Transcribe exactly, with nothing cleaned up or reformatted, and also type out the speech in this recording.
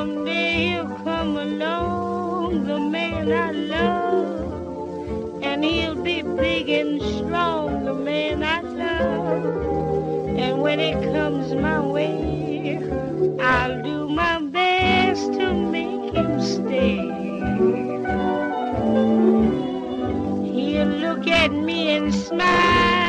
someday he'll come along, the man I love, and he'll be big and strong, the man I love. And when it comes my way, I'll do my best to make him stay. He'll look at me and smile